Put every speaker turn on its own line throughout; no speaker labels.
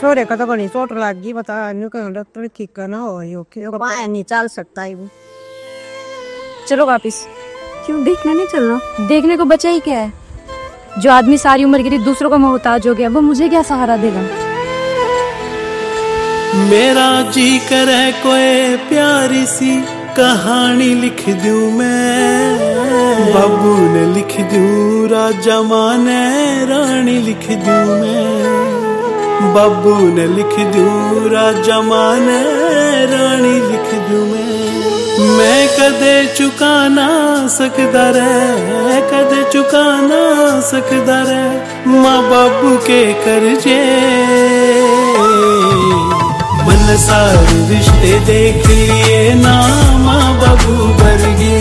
छोरे का तो घनी चोट लग गई, बता न्यू कहीं डॉक्टर ठीक करना हो बाहर नहीं चल सकता है।
चलो वापिस।
क्यों देखने नहीं चलना?
देखने को बचा ही क्या है? जो आदमी सारी उम्र के लिए दूसरों का मोहताज हो गया, वो मुझे क्या सहारा देगा?
मेरा जी करे कोई प्यारी सी कहानी लिख दूं मैं, बाबू ने लिख दूं, राजा माने रानी लिख दूं मैं, बाबू ने लिख दूं, राजा माने रानी लिख दूं मैं कदे चुका ना सकदा रे, कदे चुका ना सकदा रे माँ बाबू के कर्जे। मन सारे रिश्ते देख लिए ना माँ बाबू वर्गे,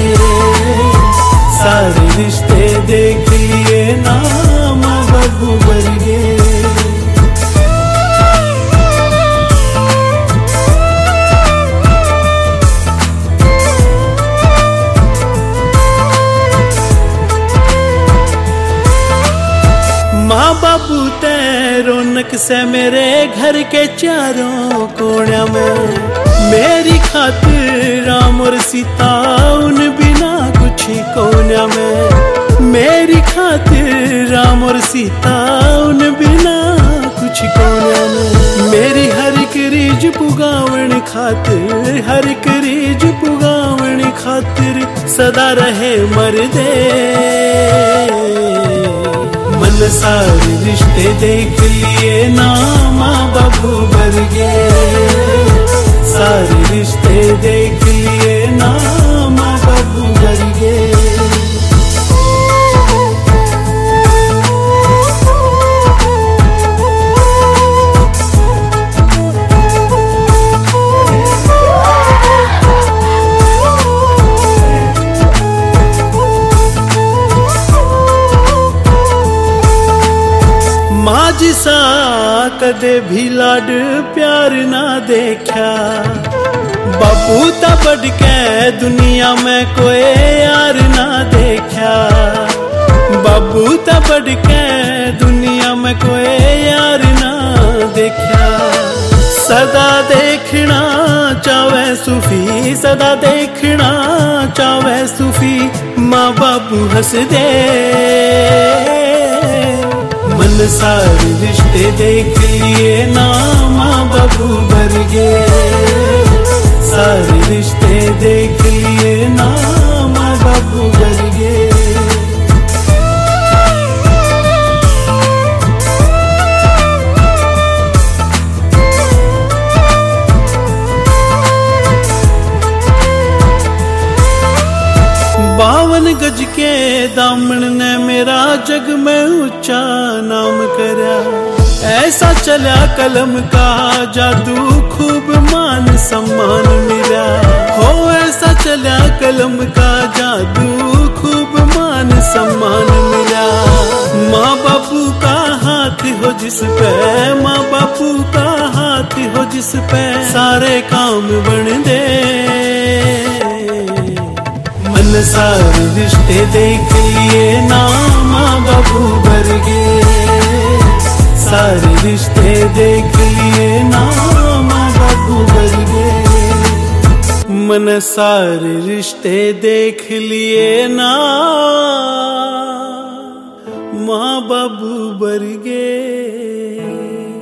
सारे रिश्ते देख लिए ना माँ बाबू वर्गे। माँ बाबू ते रौनक से मेरे घर के चारों कोणा में, मेरी खातिर राम और सीता उन बिना कुछ कोना में, मेरी खातिर राम और सीता उन बिना कुछ कोना में, मेरी हर एक रीज पुगावण खातिर, हर एक रीज पुगावण खातिर सदा रहे मर्दे। मन सारे रिश्ते देख लिए ना माँ बाबू वर्गे, सारे रिश्ते देख लिए ना माँ बाबू वर्गे। माँ जिसा कदे भी लाड प्यार ना देखा, बाबू ता बढ़ के दुनिया में कोई यार ना देखा, बाबू ता बढ़ के दुनिया में कोई यार ना देखा। सदा देखना चावे सूफी, सदा देखना चावे सूफी माँ बाबू हंस दे। मन सारे रिश्ते देख लिए ना माँ बाबू वर्गे, सारे रिश्ते देख लिए ना माँ बाबू वर्गे। बावन गज के दामन ने मेरा जग में ऊंचा नाम करा, ऐसा चला कलम का जादू खूब मान सम्मान मिला, हो ऐसा चला कलम का जादू खूब मान सम्मान मिला। माँ बापू का हाथ हो जिस पे, माँ बापू का हाथ हो जिस पे सारे काम बन दे। मन सारे रिश्ते देख लिए ना माँ बाबू वर्गे, सारे रिश्ते देख लिए ना माँ बाबू वर्गे। मन सारे रिश्ते देख लिए ना माँ बाबू वर्गे।